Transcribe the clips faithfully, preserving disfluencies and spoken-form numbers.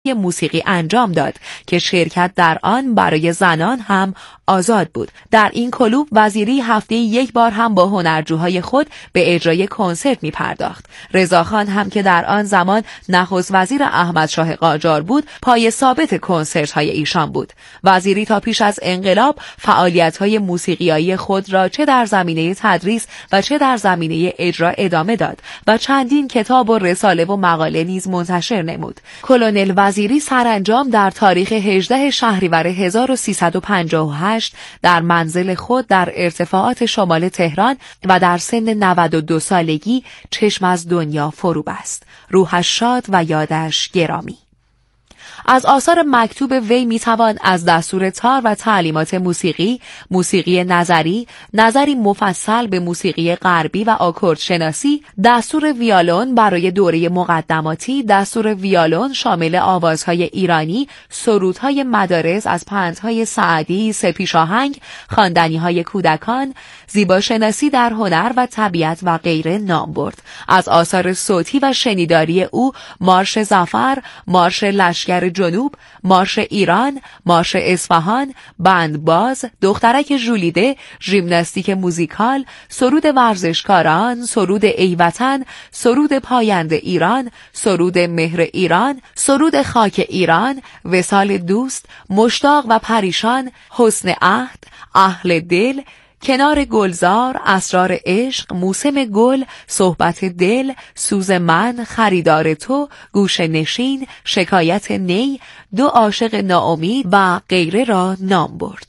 موسیقی انجام داد که شرکت در آن برای زنان هم آزاد بود. در این کلوب وزیری هفته یک بار هم با هنرجوهای خود به اجرای کنسرت می پرداخت. رضاخان هم که در آن زمان نخست وزیر احمد شاه قاجار بود، پای ثابت کنسرت های ایشان بود. وزیری تا پیش از انقلاب فعالیت های موسیقیایی خود را چه در زمینه تدریس و چه در زمینه اجرا ادامه داد و چندین کتاب و رساله و مقاله نیز منتشر نمود. کلونل وزیری سرانجام در تاریخ هجدهم شهریور هزار و سیصد و پنجاه و هشت در منزل خود در ارتفاعات شمال تهران و در سن نود و دو سالگی چشم از دنیا فرو بست. روحش شاد و یادش گرامی. از آثار مکتوب وی میتوان از دستور تار و تعلیمات موسیقی، موسیقی نظری، نظری مفصل به موسیقی غربی و آکورد شناسی، دستور ویولون برای دوره مقدماتی، دستور ویولون شامل آوازهای ایرانی، سرودهای مدارس از پندهای سعدی، سپیش آهنگ، خواندنی‌های کودکان، زیباشناسی در هنر و طبیعت و غیره نام برد. از آثار صوتی و شنیداری او مارش ظفر، مارش لشکر جنوب، مارش ایران، مارش اصفهان، بندباز، دخترک ژولیده، ژیمناستیک موزیکال، سرود ورزشکاران، سرود ای وطن، سرود پاینده ایران، سرود مهر ایران، سرود خاک ایران، وصال دوست، مشتاق و پریشان، حسن عهد، اهل دل، کنار گلزار، اسرار عشق، موسم گل، صحبت دل، سوز من، خریدار تو، گوشه نشین، شکایت نی، دو عاشق ناامید و غیره را نام برد.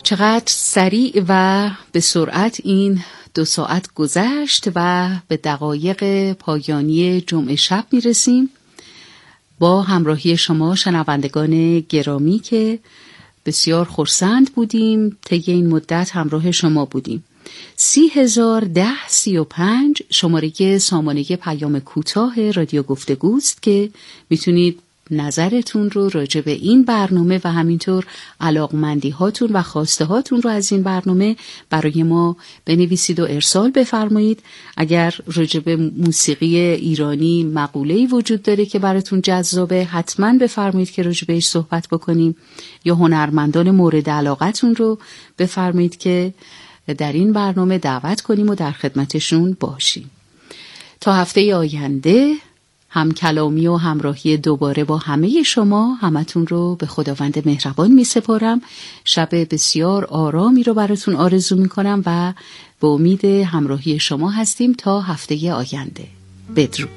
چقدر سریع و به سرعت این دو ساعت گذشت و به دقایق پایانی جمعه شب میرسیم با همراهی شما شنوندگان گرامی که بسیار خرسند بودیم طی این مدت همراه شما بودیم. سی هزار ده سی و پنج شماره سامانه پیام کوتاه رادیو گفتگوست که میتونید نظرتون رو راجع به این برنامه و همینطور علاقمندی هاتون و خواسته هاتون رو از این برنامه برای ما بنویسید و ارسال بفرمایید. اگر راجع به موسیقی ایرانی مقوله‌ای وجود داره که براتون جذابه حتما بفرمایید که راجع بهش صحبت بکنیم، یا هنرمندان مورد علاقتون رو بفرمایید که در این برنامه دعوت کنیم و در خدمتشون باشیم. تا هفته آینده هم کلامی و همراهی دوباره با همه شما، همتون رو به خداوند مهربان می سپارم. شب بسیار آرامی رو براتون آرزو می کنم و به امید همراهی شما هستیم تا هفته آینده. بدرود.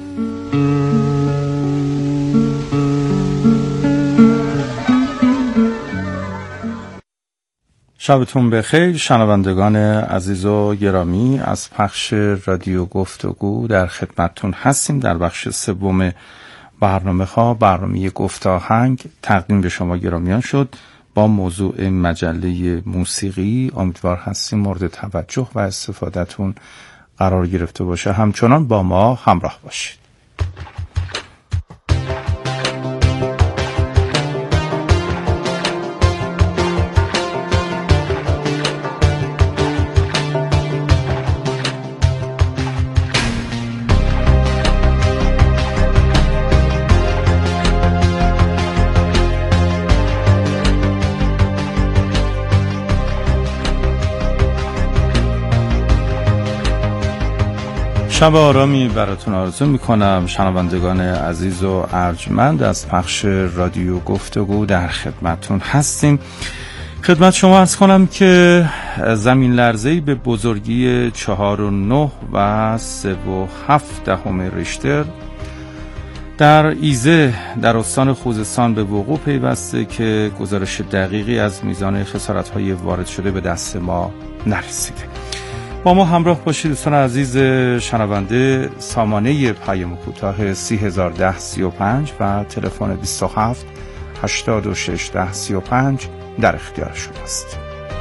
شبتون بخیر شنوندگان عزیز و گرامی، از پخش رادیو گفتگو در خدمتتون هستیم. در بخش سوم برنامه ها برنامه گفت آهنگ تقدیم به شما گرامیان شد با موضوع مجله موسیقی. امیدوار هستیم مورد توجه و استفادهتون قرار گرفته باشه. همچنان با ما همراه باشید. شب آرامی براتون آرزو میکنم شنوندگان عزیز و ارجمند. از پخش رادیو گفتگو در خدمتتون هستیم. خدمت شما عرض کنم که زمین لرزه‌ای به بزرگی چهار و نه و سه و هفت دهم ریشتر در ایزه در استان خوزستان به وقوع پیوسته که گزارش دقیقی از میزان خسارت‌های وارد شده به دست ما نرسیده. با ما همراه باشید دوستان عزیز شنونده. سامانه پیام کوتاه سی هزار ده سی و پنج و تلفن بیست و هفت هشتاد و شش ده سی و پنج در اختیار شماست.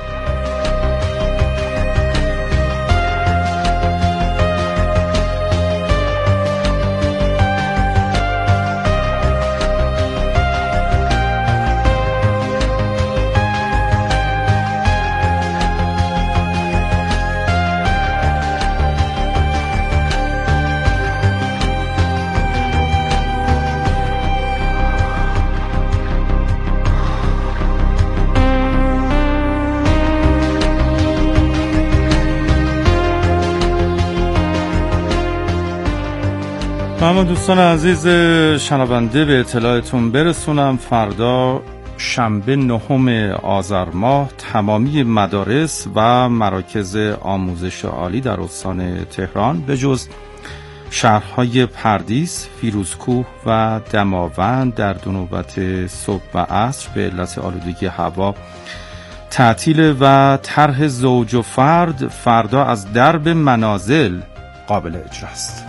اما دوستان عزیز شنونده به اطلاعتون برسونم فردا شنبه نهم آذر ماه تمامی مدارس و مراکز آموزش عالی در استان تهران به جز شهرهای پردیس، فیروزکوه و دماوند در دو نوبت صبح و عصر به علت آلودگی هوا تعطیل و طرح زوج و فرد فردا از درب منازل قابل اجراست.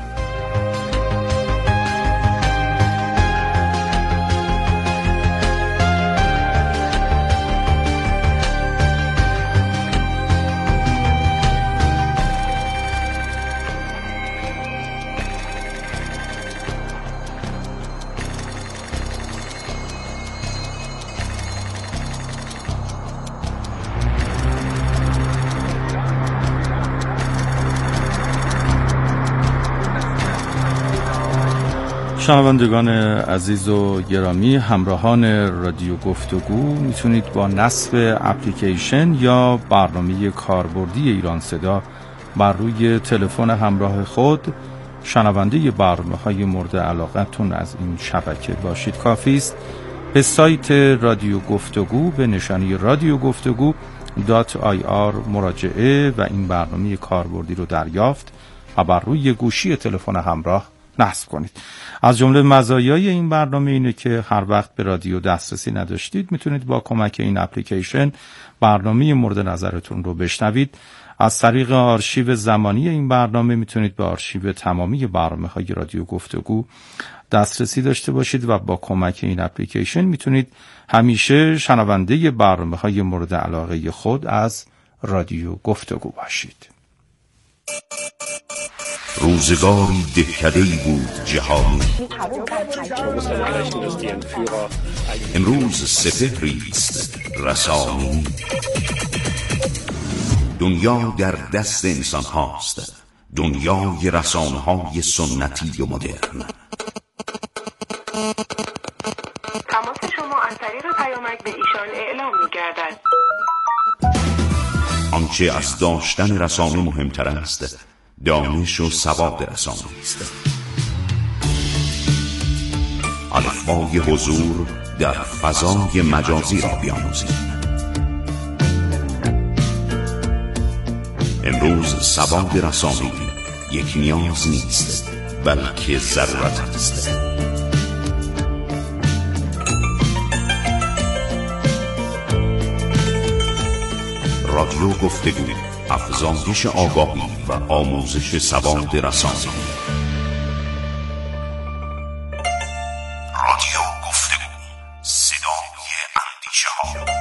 شنوندگان عزیز و گرامی، همراهان رادیو گفتگو، میتونید با نصب اپلیکیشن یا برنامه کاربردی ایران صدا بر روی تلفن همراه خود شنونده برنامه های مورد علاقتون از این شبکه باشید. کافی است به سایت رادیو گفتگو به نشانی رادیو گفتگو دات آی آر مراجعه و این برنامه کاربردی رو دریافت و بر روی گوشی تلفن همراه نصب کنید. از جمله مزایای این برنامه اینه که هر وقت به رادیو دسترسی نداشتید میتونید با کمک این اپلیکیشن برنامه مورد نظرتون رو بشنوید. از طریق آرشیو زمانی این برنامه میتونید به آرشیو تمامی برنامه‌های رادیو گفتگو دسترسی داشته باشید و با کمک این اپلیکیشن میتونید همیشه شنونده برنامه‌های مورد علاقه خود از رادیو گفتگو باشید. روزگاری دهکده‌ای بود جهانی، امروز سپهری است رسانی. دنیا در دست انسان هاست، دنیای رسانه های سنتی و مدرن. تماس شما از طریق پیامک به ایشان اعلام می گردد. آنچه از داشتن رسانه مهمتر است، دانش و سواد رسانه است. الفبای حضور در فضای مجازی را بیاموزید. امروز سواد رسانه‌ای یک نیاز نیست، بلکه ضرورت است. رادیو گفتگو، افزایش آگاهی و آموزش سواد رسانه‌ای. رادیو گفتگو، صدای اندیشه ها.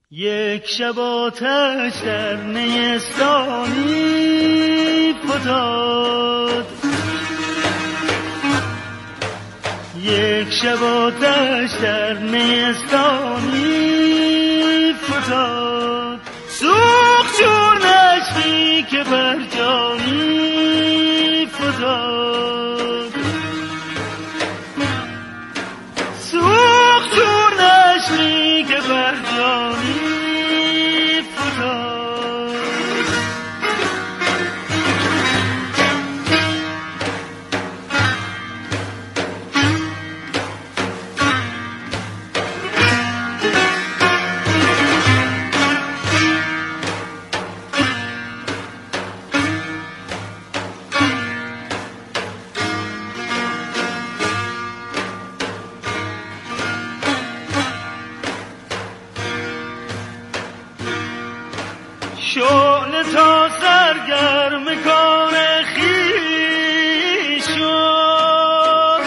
یک شب آتش در نیستانی فتاد، یک شب آتش در نیستانی فتاد، سوخت چون نشتی که بر جانی فتاد، سوخت چون نشتی که بر جانی فتاد. شعله تا سرگرم کار خویش شد،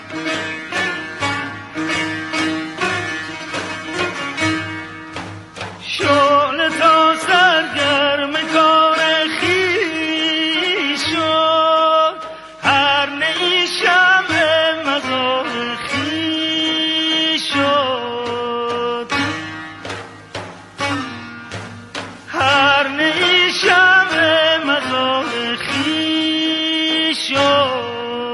شعله تا سرگرم کار خویش شد، هر نی شمع مزار خویش شد، هر نی شمع مزار خویش شد.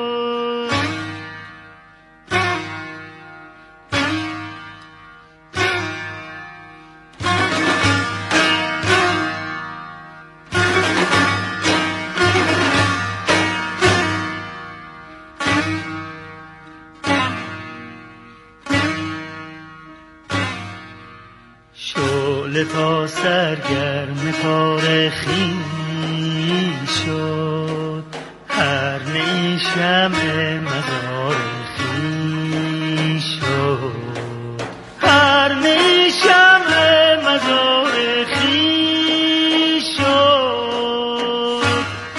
شعله تا سرگرم کار خویش شد، هر نی شمع مزار خویش شد، هر نی شمع مزار خویش شد.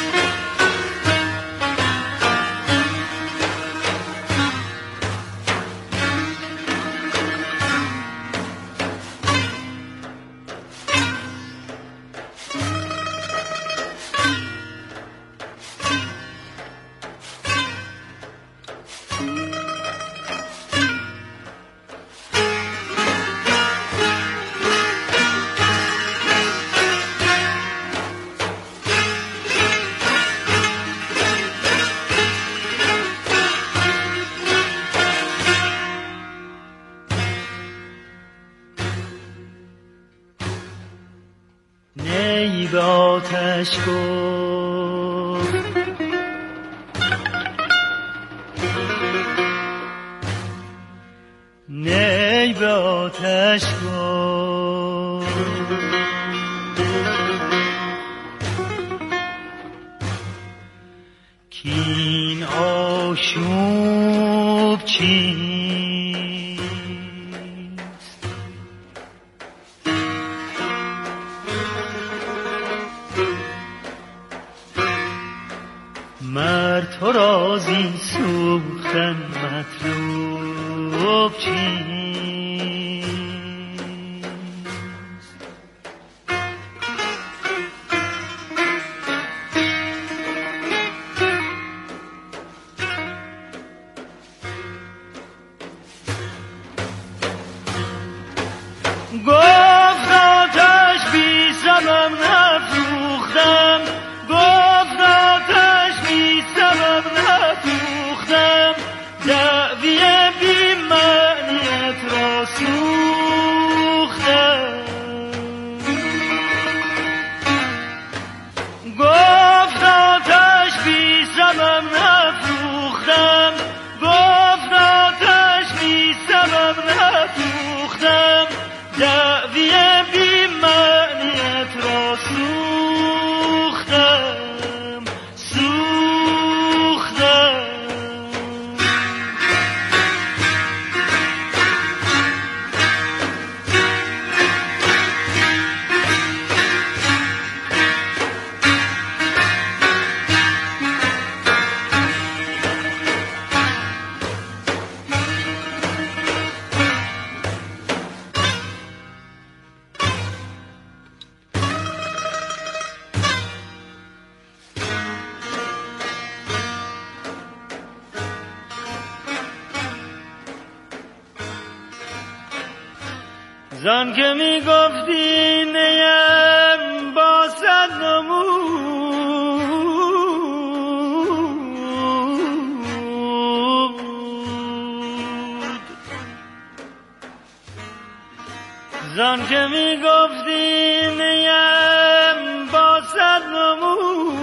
نی به آتش گفت، نی به آتش گفت، کین آشوب چیست، مر تو را زین سوختن مطلوب چیست. گفت آتش بی سبب نفروختم، گفت آتش بی سبب نفروختم، دعوی بی معنی زان که می گفتی نیم با صد نمود، زان که می گفتی نیم با صد نمود،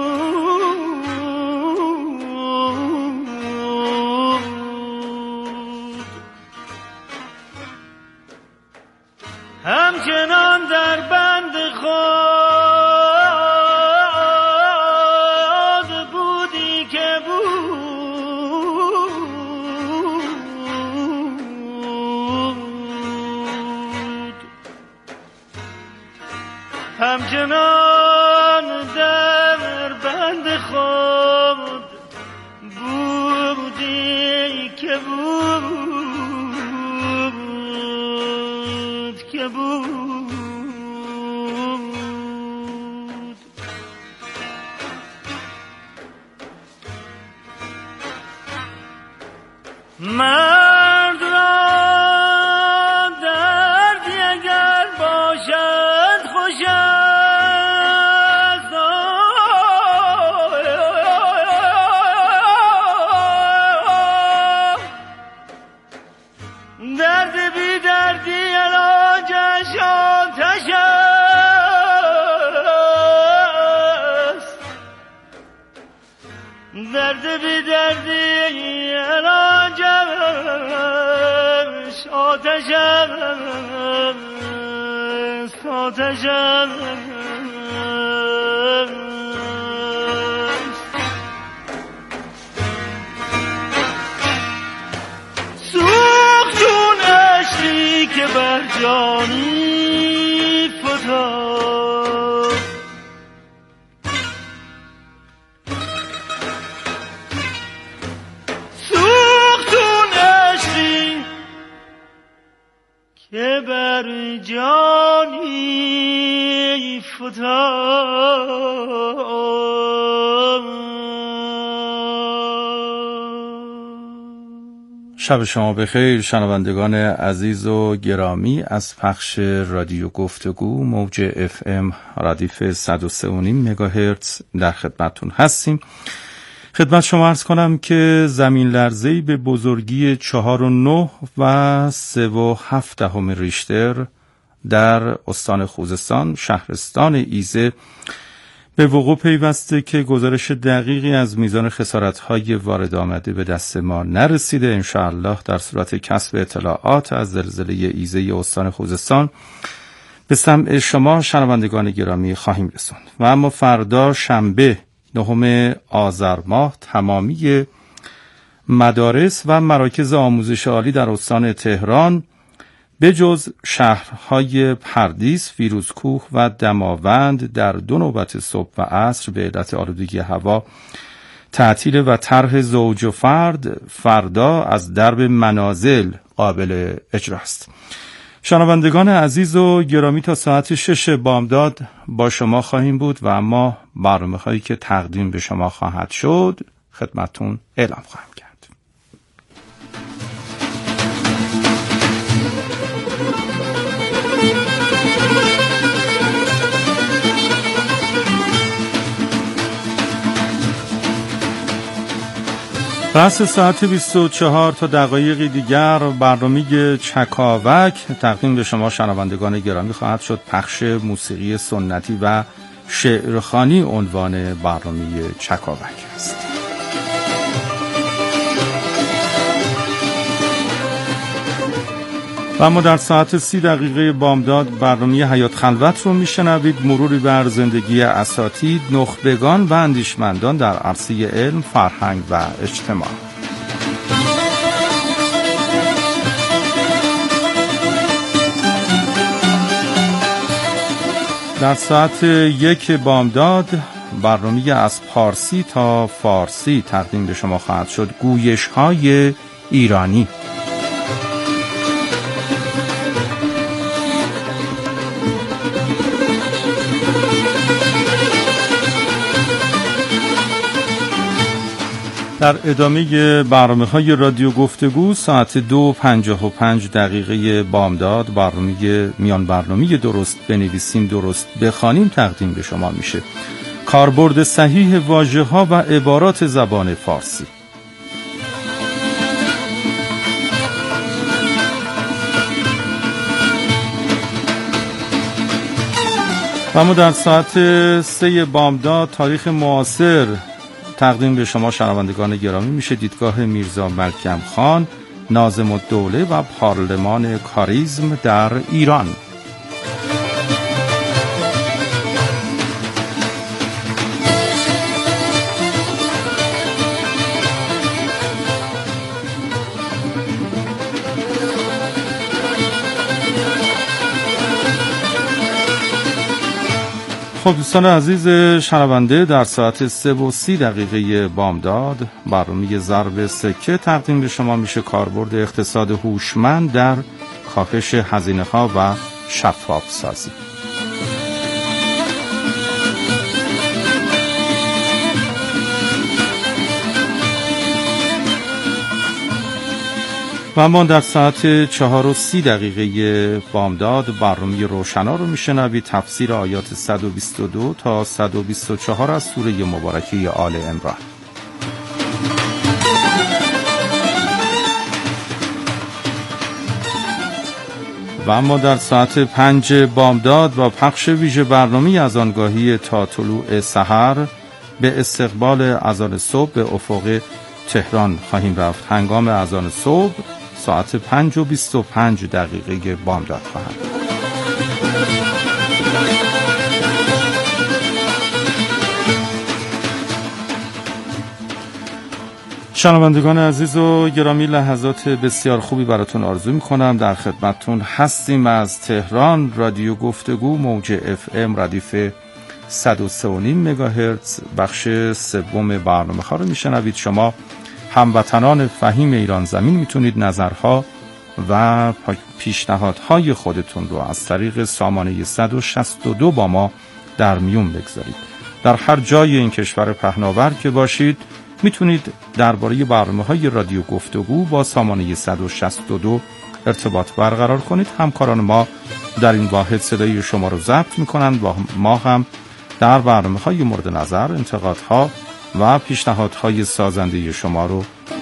همچنان در بند خود بودی که بود، همچنان در بند خود بودی که بود که بود. مرد را دردی اگر باشد خوش است، درد بی دردی علاجش آتش است، درد بی دردی علاجش آتش است، آتش است. سوخت چون عشقی که بر جانی فتاد، سوخت چون عشقی که بر جانی فتاد. شب شما بخیر شنوندگان عزیز و گرامی از پخش رادیو گفتگو موج اف ام ردیف صد و سه و نیم مگاهرتز در خدمتتون هستیم. خدمت شما عرض کنم که زمین لرزه‌ای به بزرگی چهار و نه و سه و هفت دهم ریشتر در استان خوزستان شهرستان ایزه به وقوع پیوسته که گزارش دقیقی از میزان خسارت‌های وارد آمده به دست ما نرسیده. انشاءالله در صورت کسب اطلاعات از زلزله ایزه استان خوزستان به سمع شما شنوندگان گرامی خواهیم رسوند. و اما فردا شنبه نهم آذر ماه تمامی مدارس و مراکز آموزش عالی در استان تهران به جز شهرهای پردیس، فیروزکوه و دماوند در دو نوبت صبح و عصر به علت آلودگی هوا تعطیل و طرح زوج و فرد فردا از درب منازل قابل اجرا است. شنوندگان عزیز و گرامی تا ساعت شش بامداد با شما خواهیم بود و اما برنامه هایی که تقدیم به شما خواهد شد خدمتون اعلام خواهم کرد. رأس ساعت بیست و چهار تا دقایقی دیگر برنامه چکاوک تقدیم به شما شنوندگان گرامی خواهد شد. پخش موسیقی سنتی و شعرخوانی عنوان برنامه چکاوک است. و اما در ساعت سی دقیقه بامداد برنامه حیات خلوت رو میشنوید. مروری بر زندگی اساتید، نخبگان و اندیشمندان در عرصه علم، فرهنگ و اجتماع. در ساعت یک بامداد برنامه از پارسی تا فارسی تقدیم به شما خواهد شد. گویش های ایرانی. در ادامه برنامه‌های رادیو گفتگو ساعت دو پنجاه و پنج دقیقه بامداد برنامه میان برنامه درست بنویسیم درست بخوانیم تقدیم به شما میشه. کاربرد صحیح واژه‌ها و عبارات زبان فارسی. و ما در ساعت سه بامداد تاریخ معاصر تقدیم به شما شنوندگان گرامی میشه. دیدگاه میرزا ملکم خان، ناظم الدوله و پارلمان کاریزم در ایران. خب دوستان عزیز شنونده، در ساعت سه و سی دقیقه بامداد برنامه ضرب سکه تقدیم به شما میشه. کاربرد اقتصاد هوشمند در کاهش هزینه ها و شفاف سازی. و ما در ساعت چهار و سی دقیقه بامداد برنامه روشنا رو میشنوید. تفسیر آیات صد و بیست و دو تا صد و بیست و چهار از سوره مبارکه آل عمران. و اما در ساعت پنج بامداد با پخش ویژه برنامه از آنگاهی تا طلوع سحر به استقبال اذان صبح به افق تهران خواهیم رفت. هنگام اذان صبح ساعت پنج و بیست و پنج دقیقه بامداد خواهد. شنوندگان عزیز و گرامی، لحظات بسیار خوبی براتون آرزو میکنم. در خدمتتون هستیم از تهران. رادیو گفتگو موج اف ام ردیف صد و سه و نیم مگاهرتز بخش سوم برنامه ها رو میشنوید. شما هموطنان فهیم ایران زمین میتونید نظرها و پیشنهادهای خودتون رو از طریق سامانه صد و شصت و دو با ما در میون بگذارید. در هر جای این کشور پهناور که باشید میتونید درباره برنامه‌های رادیو گفتگو با سامانه صد و شصت و دو ارتباط برقرار کنید. همکاران ما در این واحد صدای شما رو ضبط میکنند و ما هم در برنامه‌های مورد نظر، انتقادها و پیشنهادهای سازنده شما رو